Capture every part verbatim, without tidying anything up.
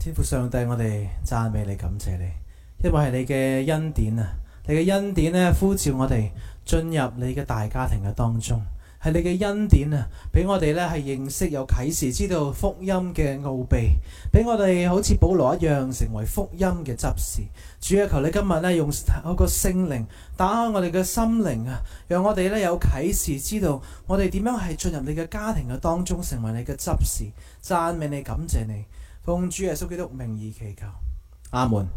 天父上帝，我哋讚美你，感謝你，因為係你嘅恩典啊！你嘅恩典咧呼召我哋進入你嘅大家庭嘅當中，係你嘅恩典啊，俾我哋咧係認識有啟示，知道福音嘅奧秘，俾我哋好似保羅一樣成為福音嘅執事。主啊，求你今日咧用嗰個聖靈打開我哋嘅心靈啊，讓我哋咧有啟示，知道我哋點樣係進入你嘅家庭嘅當中，成為你嘅執事。讚美你，感謝你，奉主耶穌基督名義祈求，阿門。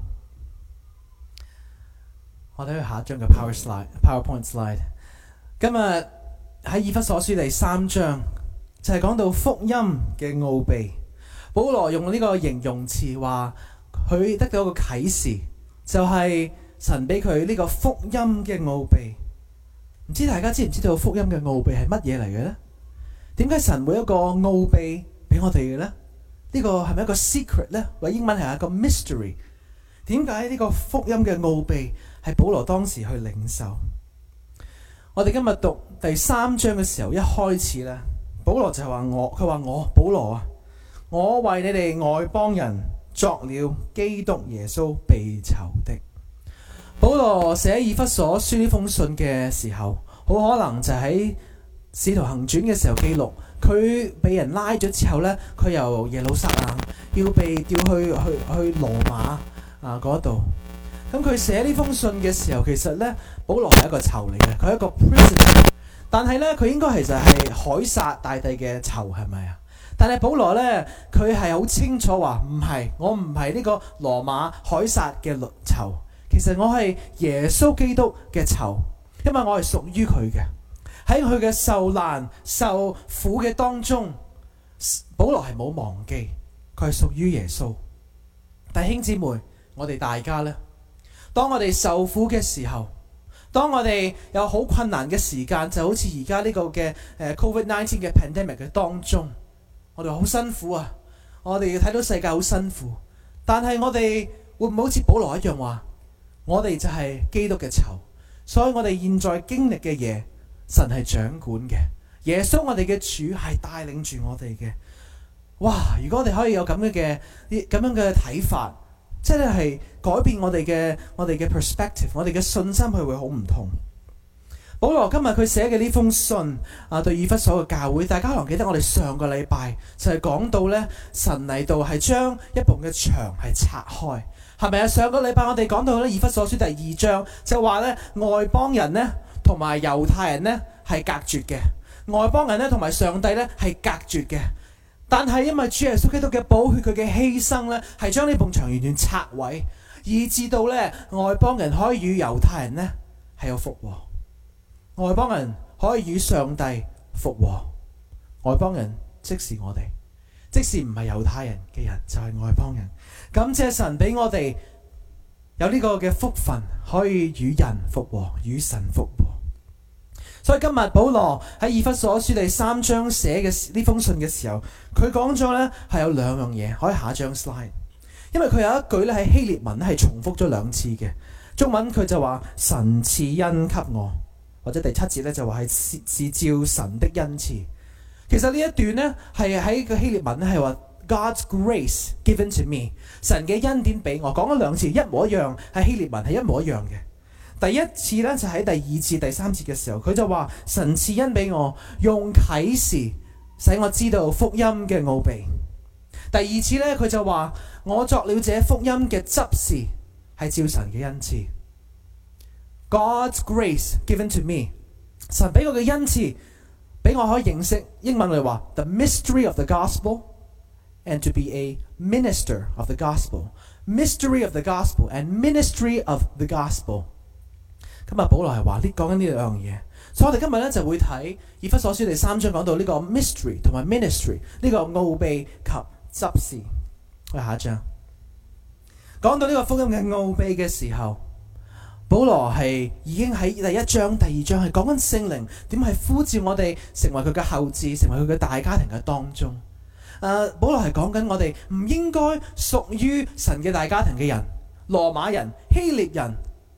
我哋去下一張嘅 Power Slide、PowerPoint Slide。今日喺以弗所書第三章就係講到福音嘅奧秘。保羅用呢個形容詞話佢得到一個啟示，就係神俾佢呢個福音嘅奧秘。唔知大家知唔知道福音嘅奧秘係乜嘢嚟嘅呢？點解神會一個奧秘俾我哋嘅呢？呢個係咪一個 secret 呢？或者英文係一個 mystery？ 點解呢個福音嘅奧秘係保羅當時去領受？我哋今日讀第三章嘅時候，一開始咧，保羅就係話我，佢話我保羅啊，我為你哋外邦人作了基督耶穌被囚的。保羅寫以弗所書呢封信嘅時候，好可能就喺使徒行傳嘅時候記錄，佢被人拉咗之後咧，佢由耶路撒冷要被調去去去羅馬啊嗰度。咁佢寫呢封信嘅時候，其實咧保羅係一個囚嚟嘅，佢係一個 prisoner， 但係咧佢應該係就係凱撒大帝嘅囚，係咪啊？但係保羅咧佢係好清楚話唔係，我唔係呢個羅馬凱撒嘅囚，其實我係耶穌基督嘅囚，因為我係屬於佢嘅。喺佢嘅受難受苦嘅當中，保羅係冇忘記佢係屬於耶穌。弟兄姊妹，我哋大家咧，當我哋受苦嘅時候，當我哋有好困難嘅時間，就好似而家呢個嘅誒 Covid 十九 嘅 pandemic 嘅當中，我哋好辛苦啊！我哋睇到世界好辛苦，但係我哋會唔會好似保羅一樣話，我哋就係基督嘅囚，所以我哋現在經歷嘅嘢，神係掌管嘅，耶穌我哋嘅主係帶領住我哋嘅。哇！如果我哋可以有咁樣嘅咁樣嘅睇法，即係改變我哋嘅我哋嘅 perspective， 我哋嘅信心佢會好唔同。保羅今日佢寫嘅呢封信啊，對以弗所嘅教會，大家可能記得我哋上個禮拜就係講到咧，神嚟到係將一埲嘅牆係拆開，係咪啊？上個禮拜我哋講到咧，以弗所書第二章就話咧，外邦人咧同埋猶太人咧係隔絕嘅，外邦人咧同埋上帝咧係隔絕嘅。但係因為主耶穌基督嘅寶血，佢嘅犧牲咧，係將呢埲牆完全拆毀，以致到咧外邦人可以與猶太人咧係有復和，外邦人可以與上帝復和。外邦人即是我哋，即使唔係猶太人嘅人就係外邦人。感謝神俾我哋有呢個嘅福分，可以與人復和，與神復和。所以今日保羅喺以弗所書第三章寫嘅呢封信嘅時候，佢講咗咧係有兩樣嘢，可以下一張 slide。因為佢有一句咧喺希臘文咧係重複咗兩次嘅，中文佢就話神賜恩給我，或者第七節咧就話係是是照神的恩賜。其實呢一段咧係喺個希臘文咧係話 God's grace given to me， 神嘅恩典俾我，講咗兩次一模一樣，喺希臘文係一模一樣嘅。第一次咧就喺第二次、第三節嘅時候，佢就話神賜恩俾我，用啟示使我知道福音嘅奧秘。第二次咧，佢就話我作了這福音嘅執事，係照神嘅恩賜。God's grace given to me， 神俾我嘅恩賜，俾我可以認識。英文嚟話 the mystery of the gospel and to be a minister of the gospel。mystery of the gospel and ministry of the gospel。今日保羅係話呢講緊呢兩樣嘢，所以我哋今日咧就會睇以弗所書第三章講到呢個 mystery 同埋 ministry 呢個奧秘及執事。我哋下一章講到呢個福音嘅奧秘嘅時候，保羅係已經喺第一章、第二章係講緊聖靈點係呼召我哋成為佢嘅後嗣，成為佢嘅大家庭嘅當中。誒、呃，保羅係講緊我哋唔應該屬於神嘅大家庭嘅人，羅馬人、希臘人、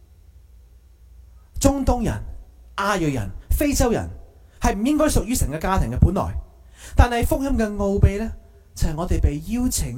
中東人、亞裔人、非洲人係唔應該屬於神嘅家庭嘅本來，但係福音嘅奧秘呢，就係、是、我哋被邀請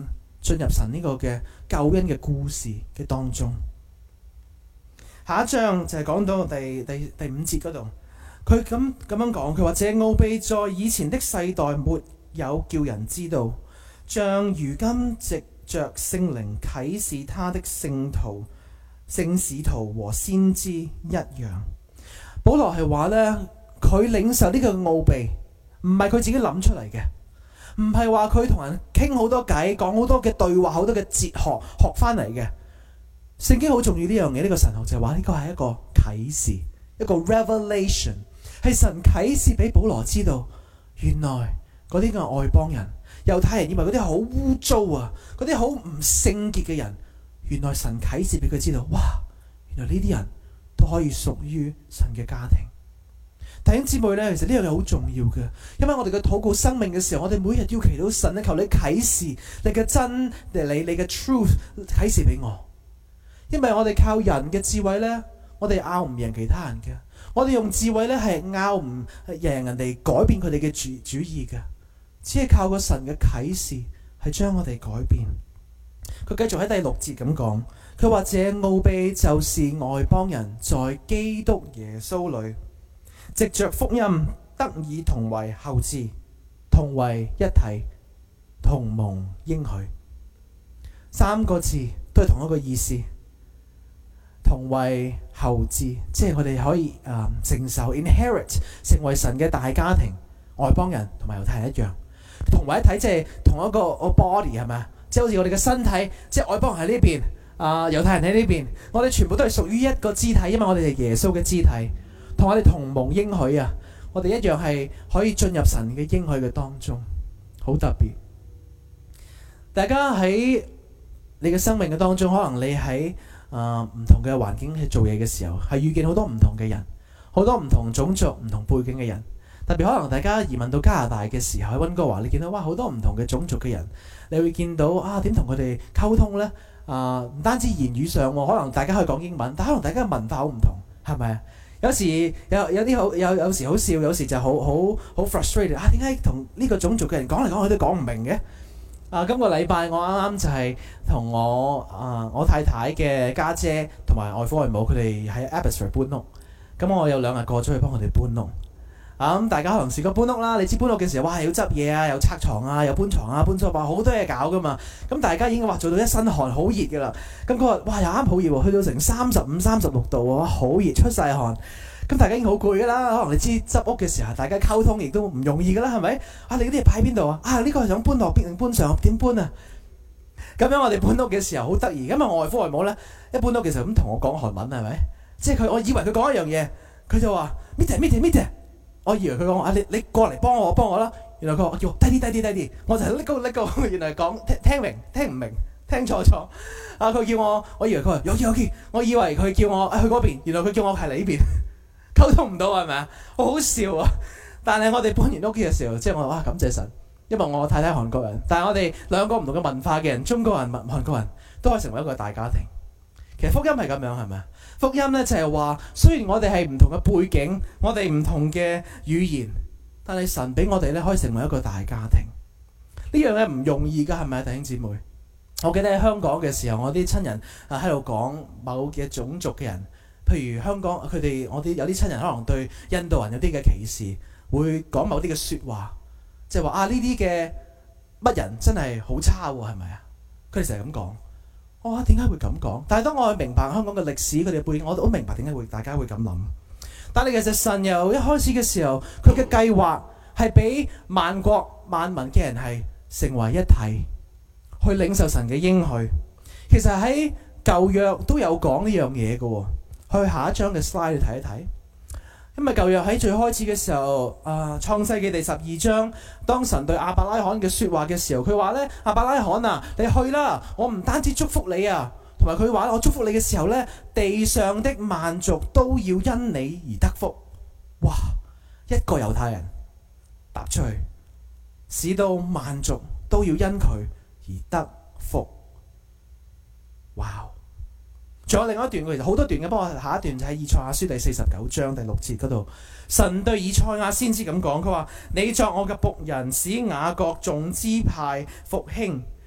進入神呢個嘅救恩嘅故事嘅當中。下一章就係講到第第第五節嗰度，佢咁咁樣講，佢話這奧秘在以前的世代沒有叫人知道，像如今藉着聖靈啟示他的聖徒、聖使徒和先知一樣。保羅係話呢，佢領受呢個奧秘唔係佢自己諗出嚟嘅，唔係話佢同人傾好多偈，講好多嘅對話，好多嘅哲學學翻嚟嘅。聖經好重要呢樣嘢，呢個神學就係話呢個係一個啟示，一個 revelation， 係神啟示俾保羅知道，原來嗰啲嘅外邦人、猶太人以為嗰啲好污糟啊，嗰啲好唔聖潔嘅人，原來神啟示俾佢知道，哇！原來呢啲人都可以屬於神嘅家庭。弟兄姊妹咧，其實呢樣嘢好重要嘅，因為我哋嘅禱告生命嘅時候，我哋每日要祈禱神咧，求你啟示你嘅真理，你嘅 truth 啟示俾我。因為我哋靠人嘅智慧咧，我哋拗唔贏其他人嘅，我哋用智慧咧係拗唔贏人哋改變佢哋嘅主主意嘅，只係靠個神嘅啟示係將我哋改變。佢繼續喺第六節咁講，佢話這奧秘就是外邦人在基督耶穌裏，藉着福音得以同為後嗣，同為一體，同蒙應許。三個字都係同一個意思，同為後嗣，即係我哋可以誒、呃、承受 inherit 成為神嘅大家庭。外邦人同埋猶太人一樣，同為一體，即係同一個 body 係咪啊？即係好似我哋嘅身體，即係外邦人喺呢邊，啊、呃、猶太人喺呢邊，我哋全部都係屬於一個肢體，因為我哋係耶穌嘅肢體。同我哋同蒙應許啊！我哋一樣係可以進入神嘅應許嘅當中，好特別。大家喺你嘅生命嘅當中，可能你喺啊唔同嘅環境去做嘢嘅時候，係遇見好多唔同嘅人，好多唔同種族、唔同背景嘅人。特別可能大家移民到加拿大嘅時候，喺溫哥華，你見到哇好多唔同嘅種族嘅人，你會見到啊點同佢哋溝通呢？啊、呃，唔單止言語上，可能大家可以講英文，但可能大家嘅文化好唔同，係咪啊？有時有有啲好有有時好笑，有時就好好好 frustrated 啊！點解同呢個種族嘅人講嚟講去都講唔明嘅？啊，今個禮拜我啱啱就係同我啊我太太嘅家姐同埋外父外母佢哋喺 Abbotsford 搬屋，咁我有兩日過咗去幫佢哋搬屋。啊咁大家可能試過搬屋啦，你知搬屋嘅時候，哇，要執嘢啊，又拆床啊，又搬床啊，搬梳化，好多嘢搞噶嘛。咁大家已經話做到一身汗，好熱噶啦。咁嗰日哇又啱好熱喎，去到成三十五、三十六度喎，好熱，出晒汗。咁大家已經好攰噶啦。可能你知執屋嘅時候，大家溝通亦都唔容易噶啦，係咪？啊，你嗰啲嘢擺喺邊度啊？啊，呢、這個係想搬落邊定搬上？點搬啊？咁樣我哋搬屋嘅時候好得意。咁啊，我外父外母咧，一搬屋嘅時候咁同我講韓文係咪？即係佢，我以為佢講一樣嘢，佢就話 Mite Mite Mite。我以為佢講啊，你你過嚟幫我幫我啦。原來佢話叫我低啲低啲低啲，我就係拎高拎高。原來講聽聽明聽唔明聽錯錯啊！佢叫我，我以為佢話有有見，我以為佢叫我啊去嗰邊，原來佢叫我係你呢邊，溝通唔到係咪啊？好好笑啊！但係我哋搬完屋企嘅時候，即係我話哇感謝神，因為我太太韓國人，但係我哋兩個唔同嘅文化嘅人，中國人、韓國人都可以成為一個大家庭。其實福音係咁樣係咪啊？福音咧就係話，雖然我哋係唔同嘅背景，我哋唔同嘅語言，但係神俾我哋咧可以成為一個大家庭。呢樣嘢唔容易噶，係咪啊，弟兄姊妹？我記得喺香港嘅時候，我啲親人啊喺度講某嘅種族嘅人，譬如香港佢哋，我啲有啲親人可能對印度人有啲嘅歧視，會講某啲嘅説話，即係話啊呢啲嘅乜人真係好差喎，係咪啊？佢哋成日咁講。我話點解會咁講？但係當我去明白香港嘅歷史，佢哋背景，我都明白點解會大家會咁諗。但係其實神由一開始嘅時候，佢嘅計劃係俾萬國萬民嘅人係成為一體，去領受神嘅應許。其實喺舊約都有講呢樣嘢嘅。去下一章嘅 slide 睇一睇。因為舊約喺最開始嘅時候，啊創世記第十二章，當神對亞伯拉罕嘅説話嘅時候，佢話咧：亞伯拉罕啊，你去啦！我唔單止祝福你啊，同埋佢話我祝福你嘅時候咧，地上的萬族都要因你而得福。哇！一個猶太人踏出去，使到萬族都要因佢而得福。哇！仲有另外一段，其實好多段嘅，不過下一段就喺以賽亞書第四十九章第六節嗰度，神對以賽亞先知咁講，佢話：你作我嘅僕人，使雅各眾支派復興，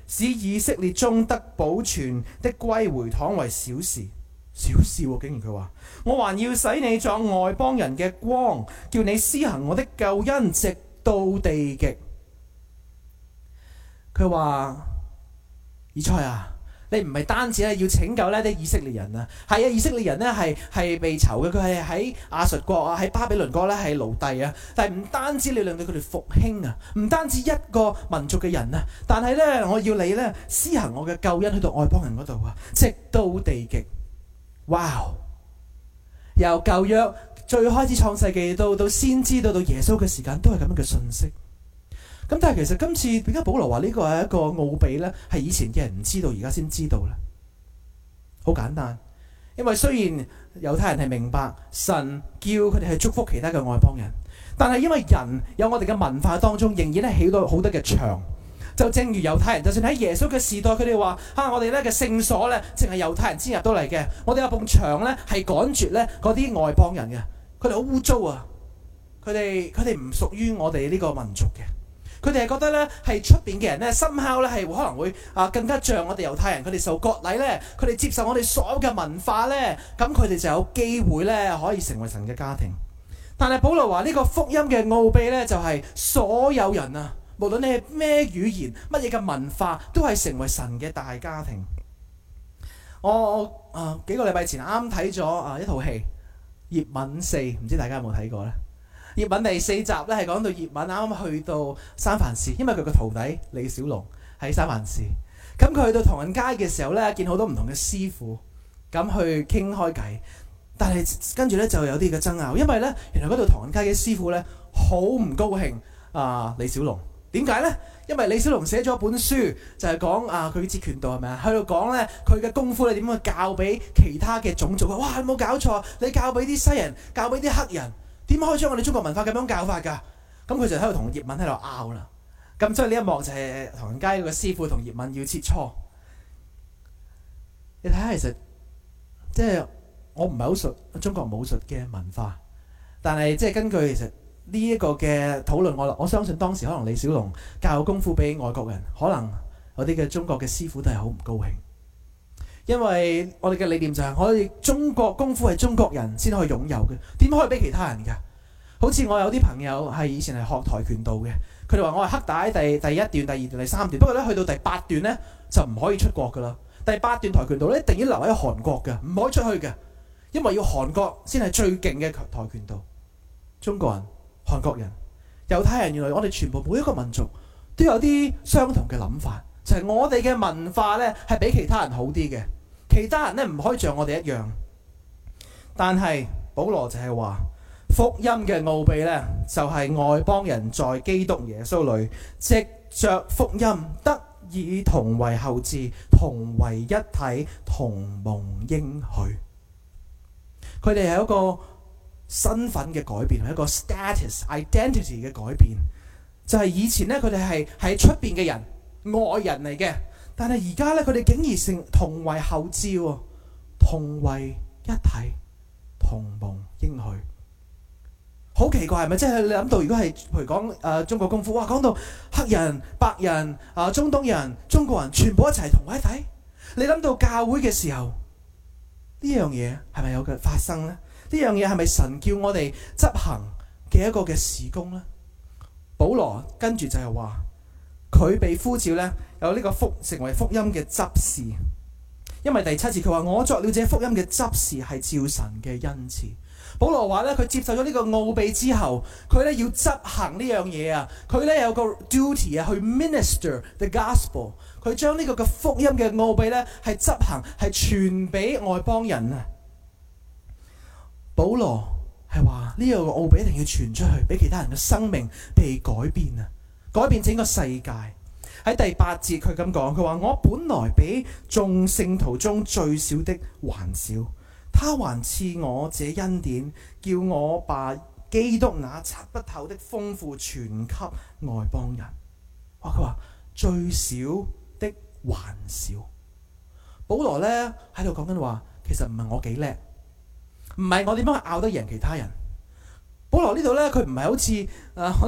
使以色列中得保存的歸回倘為小事。小事喎、啊，竟然佢話我還要使你作外邦人嘅光，叫你施行我的救恩直到地極。佢話以賽亞，你唔係單止咧要拯救呢啲以色列人啊，係啊，以色列人咧係係被囚嘅，佢係喺亞述國啊，喺巴比倫國咧係奴隸啊。但係唔單止你令到佢哋復興啊，唔單止一個民族嘅人啊，但係咧我要你咧施行我嘅救恩去到外邦人嗰度啊，直到地極。哇！由舊約最開始創世記到到先知到到耶穌嘅時間，都係咁樣嘅信息。咁但係其實今次點解保羅話呢個係一個奧秘呢？係以前嘅人唔知道，而家先知道呢？好簡單，因為雖然猶太人係明白神叫佢哋去祝福其他嘅外邦人，但係因為人有我哋嘅文化當中，仍然係起到好多嘅牆。就正如猶太人，就算喺耶穌嘅時代，佢哋話啊，我哋咧嘅聖所咧，淨係猶太人先入到嚟嘅。我哋有埲牆咧，係趕絕咧嗰啲外邦人嘅。佢哋好污糟啊！佢哋佢哋唔屬於我哋呢個民族嘅。佢哋係覺得咧，係出邊嘅人咧，somehow咧係可能會啊更加像我哋猶太人。佢哋受割禮咧，佢哋接受我哋所有嘅文化咧，咁佢哋就有機會咧可以成為神嘅家庭。但係保羅話呢個福音嘅奧秘咧，就係所有人啊。無論你係咩語言、乜嘢嘅文化，都係成為神嘅大家庭。我我啊、呃、幾個禮拜前啱睇咗啊一套戲《葉問四》，唔知大家有冇睇過呢？《葉問》第四集咧係講到葉問啱啱去到三藩市，因為佢個徒弟李小龍喺三藩市。咁佢去到唐人街嘅時候咧，見好多唔同嘅師傅，咁去傾開偈。但係跟住咧就有啲嘅爭拗，因為咧原來嗰度唐人街嘅師傅咧好唔高興啊李小龍。點解呢？因為李小龍寫咗一本書，就係講啊佢截拳道係咪啊？喺度講咧佢嘅功夫咧點樣教俾其他嘅種族啊！哇，你冇搞錯，你教俾啲西人，教俾啲黑人，點可以將我哋中國文化咁樣教法㗎？咁佢就喺度同葉問喺度拗啦。咁所以呢一幕就係唐人街嗰個師傅同葉問要切磋。你睇下，其實即係我唔係好熟中國武術嘅文化，但係即係根據其實。呢一個嘅討論，我我相信當時可能李小龍教功夫俾外國人，可能有啲嘅中國嘅師傅都係好唔高興，因為我哋嘅理念就係我哋中國功夫係中國人先可以擁有嘅，點可以俾其他人㗎？好似我有啲朋友係以前係學跆拳道嘅，佢哋話我係黑帶第第一段、第二段、第三段，不過咧去到第八段咧就唔可以出國㗎啦。第八段跆拳道咧一定要留喺韓國嘅，唔可以出去嘅，因為要韓國先係最勁嘅跆拳道。中國人。韓國人、猶太人，原來我哋全部每一個民族都有啲相同嘅諗法，就係、是、我哋嘅文化呢係比其他人好啲嘅，其他人呢唔可以像我哋一樣。但係保羅就係話福音嘅奧秘呢，就係、是、外邦人在基督耶穌裏藉着福音得以同為後嗣，同為一體，同蒙應許。佢哋係一個身份嘅改變，係一個 status identity 嘅改變，就係、是、以前咧佢哋係喺出邊嘅人，外人嚟嘅，但係而家咧佢哋竟然成同為後嗣，同為一體，同蒙應許。好奇怪係咪？即係你諗到，如果係譬如講誒、呃、中國功夫，哇，講到黑人、白人、啊、呃、中東人、中國人全部一齊同為一體，你諗到教會嘅時候，呢樣嘢係咪有嘅發生呢？呢樣嘢係咪神叫我哋執行嘅一個嘅事工呢？保羅跟住就係話佢被呼召呢，有呢個福成為福音嘅執事，因為第七節佢話我作了這福音嘅執事係照神嘅恩賜。保羅話咧佢接受咗呢個奧秘之後，佢咧要執行呢樣嘢啊，佢咧有個 duty 啊去 minister the gospel， 佢將呢個嘅福音嘅奧秘咧係執行係傳俾外邦人啊。保羅係話呢個奧秘一定要傳出去，俾其他人嘅生命被改變啊，改變整個世界。喺第八節佢咁講，佢話我本來比眾聖徒中最小的還少，他還賜我這恩典，叫我把基督那測不透的豐富傳給外邦人。哇！佢話最小的還少。保羅咧喺度講緊話，其實唔係我幾叻。唔係我點樣拗得贏其他人。保羅呢度咧，佢唔係好似誒我哋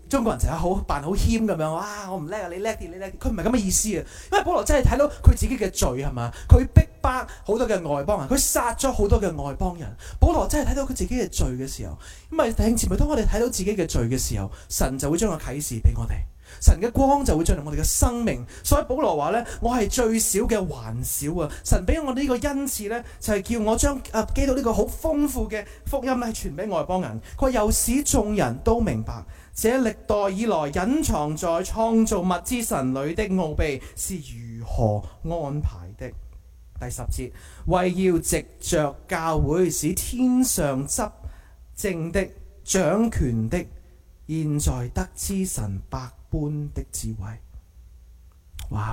中國人成日好扮好謙咁樣，哇！我唔叻啊，你叻啲，你叻啲。佢唔係咁嘅意思啊，因為保羅真係睇到佢自己嘅罪係嘛，佢逼迫好多嘅外邦人，佢殺咗好多嘅外邦人。保羅真係睇到佢自己嘅罪嘅時候，因為弟兄姊妹，當我哋睇到自己嘅罪嘅時候，神就會將個啟示俾我哋。神嘅光就會進入我哋嘅生命，所以保羅話咧：我係最小嘅還小啊！神俾我呢個恩賜咧，就係、是、叫我將啊基督呢個好豐富嘅福音咧，傳俾外邦人。佢又使眾人都明白，這歷代以來隱藏在創造物之神裏的奧秘是如何安排的。第十節，為要藉着教會，使天上執政的、掌權的，現在得知神百般的智慧。哇！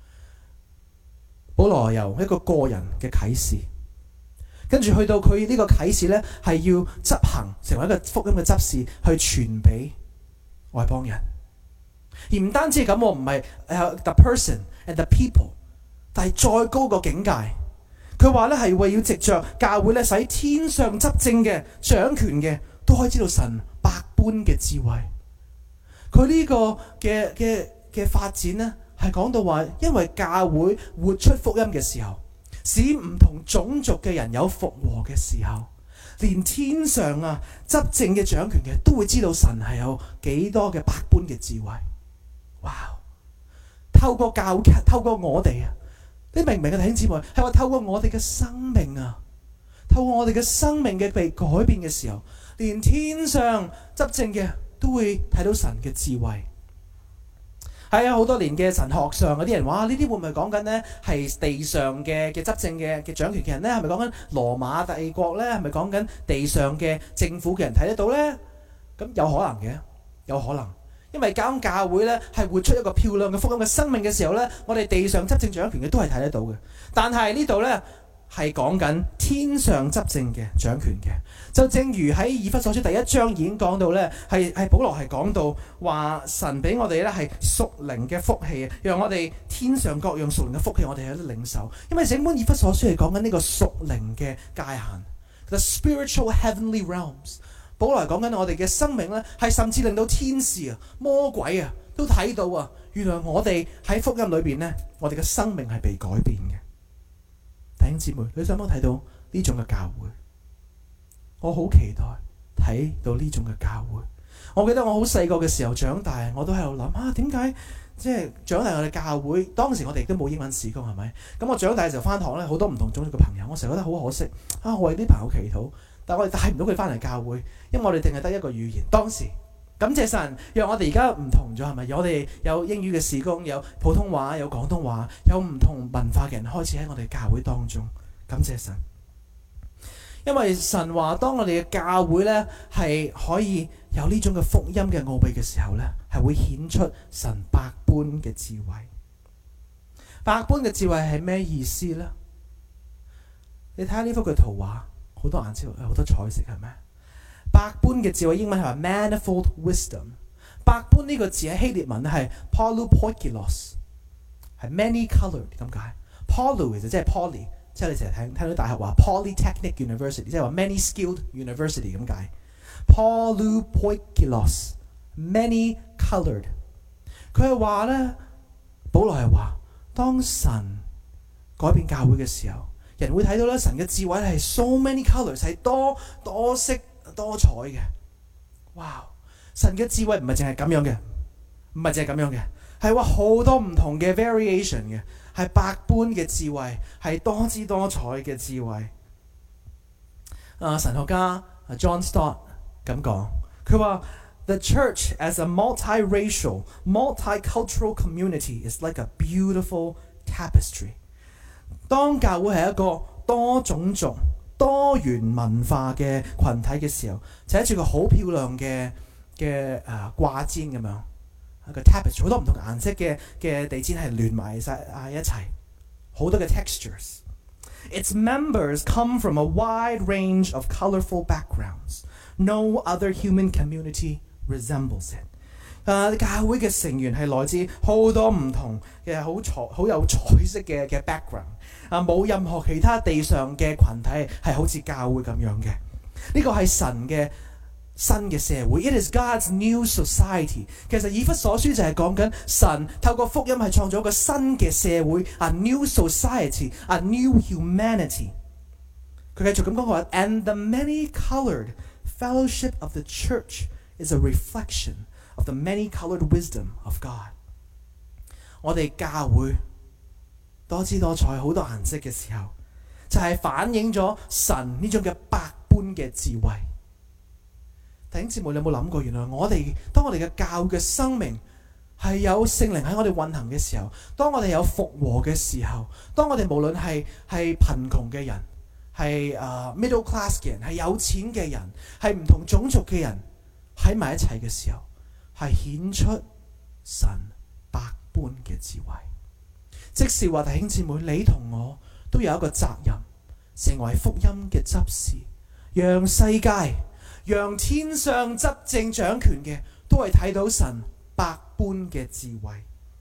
保羅由一個個人嘅啟示，跟住去到佢呢個啟示呢，係要執行成為一個福音嘅執事，去傳俾外邦人。而唔單止咁，我唔係、uh, the person and the people， 但係再高個境界。佢話呢係為要藉着教會呢，使天上執政嘅、掌權嘅都可以知道神百般嘅智慧。佢呢個嘅嘅嘅發展呢，係講到話，因為教會活出福音嘅時候，使唔同種族嘅人有復和嘅時候，連天上啊執政嘅掌權嘅都會知道神係有幾多嘅百般嘅智慧。哇！透過教，透過我哋啊，你明唔明啊？弟兄姊妹，係話透過我哋嘅生命啊，透過我哋嘅生命嘅被改變嘅時候，連天上執政嘅都會睇到神嘅智慧。係啊，好多年嘅神學上嗰啲人話，呢啲會唔會講緊呢？係地上嘅嘅執政嘅嘅掌權嘅人呢？係咪講緊羅馬帝國呢？係咪講緊地上嘅政府嘅人睇得到呢？咁有可能嘅，有可能，因為教教會呢係活出一個漂亮嘅福音嘅生命嘅時候呢，我哋地上執政掌權嘅都係睇得到嘅。但係呢度呢，係講緊天上執政嘅掌權嘅，就正如喺以弗所書第一章已經講到咧，係係保羅係講到話神俾我哋咧係屬靈嘅福氣，讓我哋天上各樣屬靈嘅福氣我哋有得領受。因為整本以弗所書係講緊呢個屬靈嘅界限 ，the spiritual heavenly realms。保羅係講緊我哋嘅生命咧，係甚至令到天使啊、魔鬼啊都睇到啊，原來我哋喺福音裏邊咧，我哋嘅生命係被改變嘅。弟兄姊妹，你想唔想睇到呢種嘅教會？我好期待睇到呢種嘅教會。我記得我好細個嘅時候長大，我都喺度諗啊，點解即係長大我哋教會？當時我哋都冇英文事工，係咪？咁我長大嘅時候翻堂咧，好多唔同種族嘅朋友，我成日覺得好可惜啊！我為啲朋友祈禱，但我哋帶唔到佢翻嚟教會，因為我哋淨係得一個語言。當時感謝神，讓我哋而家唔同咗，係咪？我哋有英語嘅事工，有普通話，有廣東話，有唔同文化嘅人開始喺我哋教會當中。感謝神，因為神話當我哋嘅教會咧係可以有呢種嘅福音嘅奧秘嘅時候咧，係會顯出神百般嘅智慧。百般嘅智慧係咩意思咧？你睇下呢幅嘅圖畫，好多顏色，好多彩色，係咪？百般嘅智慧，英文係話 manifold wisdom。百般呢個字喺希臘文係 polypoikilos， 係 many coloured 咁解。poly 就即係 poly， 即係你成日聽聽到大學話 polytechnic university， 即係話 many skilled university 咁解。polypoikilos many coloured， 佢係話咧，保羅係話，當神改變教會嘅時候，人會睇到咧神嘅智慧係 so many colours， 係多多色多彩嘅。哇！神嘅智慧唔係淨係咁樣嘅，唔係淨係咁樣嘅，係話好多唔同嘅 variation 嘅，係百般嘅智慧，係多姿多彩嘅智慧。啊，神學家 John Stott 咁講，佢話 The church as a multiracial, multicultural community is like a beautiful tapestry。當教會係一個多種族、多元文化嘅群體嘅時候，就係一個好漂亮嘅嘅誒掛氈咁樣，一個 tapestry， 好多唔同顏色嘅嘅地氈係連埋晒啊一齊，好多嘅 textures。Its members come from a wide range of colorful backgrounds. No other human community resembles it。誒，教會嘅成員係來自好多唔同嘅好彩好有彩色嘅嘅 background。啊，冇任何其他地上嘅群體係好似教會咁樣嘅。呢個係神嘅新嘅社會。It is God's new society。其實以弗所書就係講緊神透過福音係創造一個新嘅社會 ，a new society，a new humanity。佢繼續咁講話 ，and the many-colored fellowship of the church is a reflection of the many-colored wisdom of God。我哋教會多姿多彩、好多顏色嘅時候，就係、是、反映咗神呢種嘅百般嘅智慧。弟兄姊妹，你有冇諗過？原來我哋當我哋嘅教嘅生命係有聖靈喺我哋運行嘅時候，當我哋有復和嘅時候，當我哋無論係係貧窮嘅人，係、uh, middle class 嘅人，係有錢嘅人，係唔同種族嘅人喺埋一齊嘅時候，係顯出神百般嘅智慧。即是話，弟兄姊妹，你同我都有一個責任，成為福音嘅執事，讓世界、讓天上執政掌權嘅都係睇到神百般嘅智慧。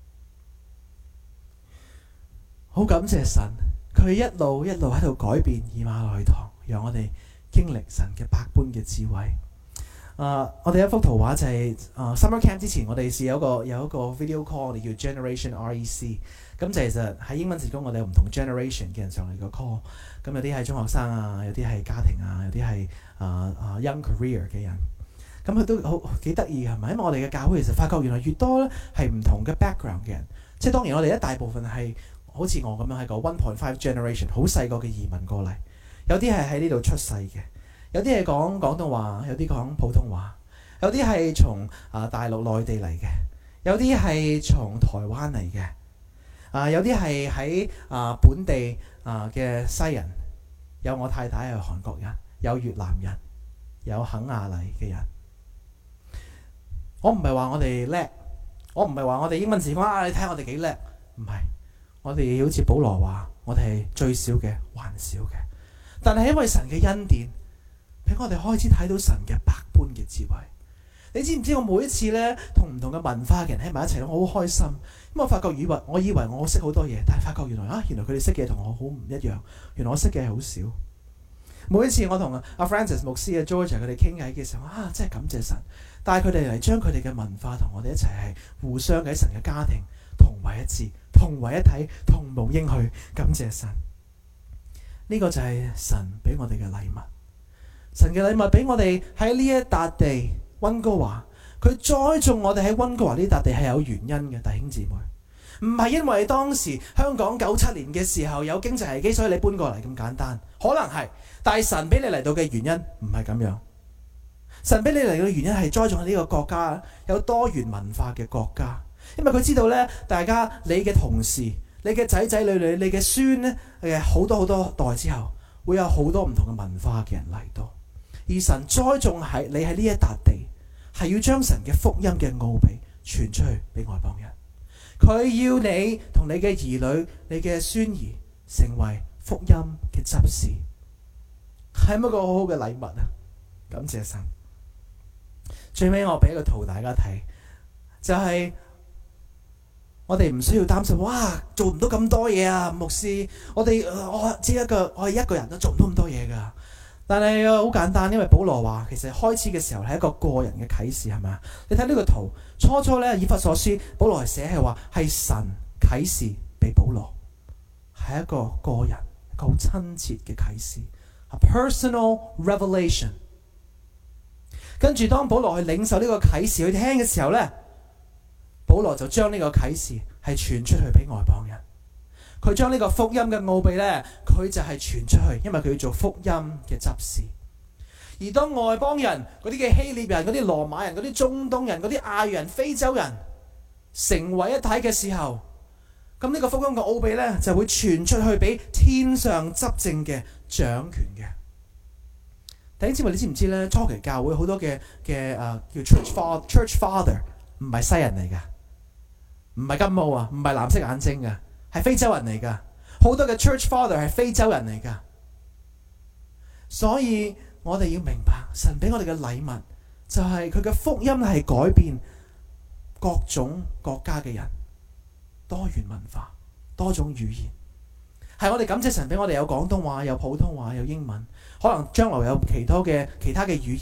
好感謝神，佢一路一路喺度改變以馬內堂，讓我哋經歷神嘅百般嘅智慧。Uh, 我哋一幅圖畫就係、是 uh, Summer Camp 之前，我哋試有一個有一個 video call， 我哋叫 Generation R E C。咁就其實喺英文字工，我哋有唔同 generation 嘅人上嚟個 call。咁有啲係中學生啊，有啲係家庭啊，有啲係啊啊 young career 嘅人。咁佢都好幾得意係咪？因為我哋嘅教會其實發覺原來越多咧係唔同嘅 background 嘅人。即係當然我哋一大部分係好似我咁樣係個 one point five generation 好細個嘅移民過嚟，有啲係喺呢度出世嘅。有啲係講廣東話，有啲講普通話，有啲係從啊大陸內地嚟嘅，有啲係從台灣嚟嘅，啊有啲係喺啊本地啊嘅西人，有我太太係韓國人，有越南人，有肯亞黎嘅人。我唔係話我哋叻，我唔係話我哋英文字啊，你睇我哋幾叻，唔係，我哋好似保羅話，我哋係最少嘅還少嘅，但係因為神嘅恩典。俾我哋開始睇到神嘅百般嘅智慧。你知唔知我每一次咧同唔同嘅文化嘅人喺埋一齊，我好開心。因為我發覺以為我以為我識好多嘢，但係發覺原來啊，原來佢哋識嘅同我好唔一樣。原來我識嘅係好少。每一次我同阿 Francis 牧師啊 Georgia 佢哋傾偈嘅時候，啊真係感謝神，帶佢哋嚟將佢哋嘅文化同我哋一齊係互相喺神嘅家庭同為一致、同為一體、同無應許。感謝神，呢、這個就係神俾我哋嘅禮物。神嘅禮物俾我哋喺呢一笪地溫哥華，佢栽種我哋喺溫哥華呢笪地係有原因嘅，弟兄姊妹，唔係因為當時香港九七年嘅時候有經濟危機，所以你搬過嚟咁簡單，可能係，但係神俾你嚟到嘅原因唔係咁樣。神俾你嚟到嘅原因係栽種喺呢個國家有多元文化嘅國家，因為佢知道咧，大家你嘅同事、你嘅仔仔女女、你嘅孫咧，誒好多好多代之後，會有好多唔同嘅文化嘅人嚟到。而神栽種喺你喺呢一笪地，係要將神嘅福音嘅奧秘傳出去俾外邦人。佢要你同你嘅兒女、你嘅孫兒成為福音嘅執事，係咪一個好好嘅禮物啊？感謝神。最尾我俾一個圖大家睇，就係、是、我哋唔需要擔心，哇，做唔到咁多嘢啊，牧師，我哋、呃、我只一個我係一個人都做唔到咁多嘢噶。但係好簡單，因為保羅話其實開始嘅時候係一個個人嘅啟示，係咪啊？你睇呢個圖，初初咧以弗所書，保羅係寫係話係神啟示俾保羅，係一個個人、一個好親切嘅啟示 ，a personal revelation。跟住當保羅去領受呢個啟示去聽嘅時候咧，保羅就將呢個啟示係傳出去俾外邦人。佢將呢個福音嘅奧秘咧，佢就係傳出去，因為佢要做福音嘅執事。而當外邦人嗰啲嘅希臘人、嗰啲羅馬人、嗰啲中東人、嗰啲亞人、非洲人成為一體嘅時候，咁呢個福音嘅奧秘咧就會傳出去俾天上執政嘅掌權嘅。弟兄姊妹，你知唔知咧？初期教會好多嘅嘅誒叫 church father church father 唔係西人嚟噶，唔係金毛啊，唔係藍色眼睛噶。係非洲人嚟噶，好多嘅 church father 係非洲人嚟噶，所以我哋要明白神俾我哋嘅禮物就係佢嘅福音係改變各種國家嘅人，多元文化、多種語言，係我哋感謝神俾我哋有廣東話、有普通話、有英文，可能將來有其他嘅其他嘅語言，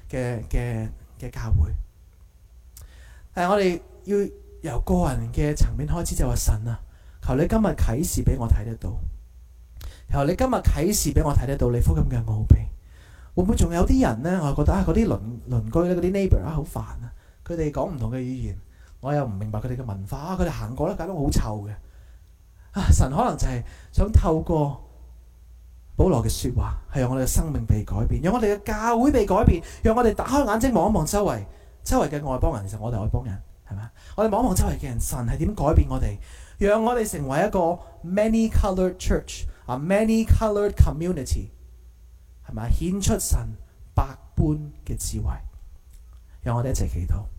嘅嘅嘅教會。但係我哋要由個人嘅層面開始，就話神啊，求你今日啟示俾我睇得到，求你今日啟示俾我睇得到你福音嘅奧秘。會唔會仲有啲人呢？我覺得啊，嗰啲鄰鄰居咧，嗰啲 neighbor 啊，好煩啊！佢哋講唔同嘅語言，我又唔明白佢哋嘅文化啊！佢哋行過咧，搞到好臭嘅啊！神可能就係想透過保羅嘅說話，係讓我哋嘅生命被改變，讓我哋嘅教會被改變，讓我哋打開眼睛望一望周圍，周圍嘅外邦人，其實我哋外邦人係咪？我哋望一望周圍嘅人，神係點改變我哋，讓我哋成為一個 many-coloured church 啊 ，many-coloured community。係咪顯出神百般嘅智慧？讓我哋一齊祈禱。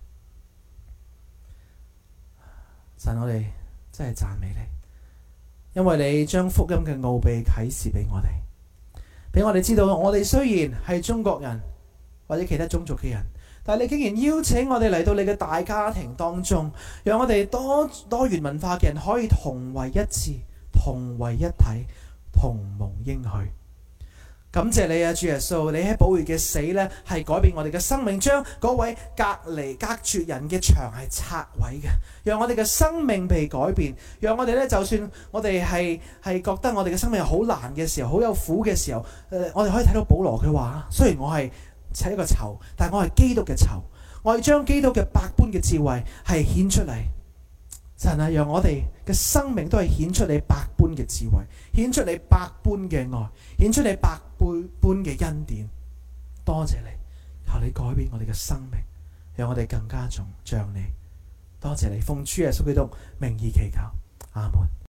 神，我哋真係讚美你，因為你將福音嘅奧秘啟示俾我哋，俾我哋知道，我哋雖然係中國人或者其他種族嘅人，但係你竟然邀請我哋嚟到你嘅大家庭當中，讓我哋多多元文化嘅人可以同為一致，同為一體，同蒙應許。感謝你啊，主耶穌！你喺寶血嘅死咧，係改變我哋嘅生命，將嗰位隔離隔絕人嘅牆係拆毀嘅，讓我哋嘅生命被改變，讓我哋咧，就算我哋係係覺得我哋嘅生命好難嘅時候，好有苦嘅時候，誒、呃，我哋可以睇到保羅嘅話，雖然我係係一個囚，但係我係基督嘅囚，我係將基督嘅百般嘅智慧係顯出嚟。神啊，讓我哋嘅生命都係顯出你百般嘅智慧，顯出你百般嘅愛，顯出你百般嘅恩典。多謝你，求你改變我哋嘅生命，讓我哋更加重像你。多謝你，奉主耶穌基督名義祈求，阿門。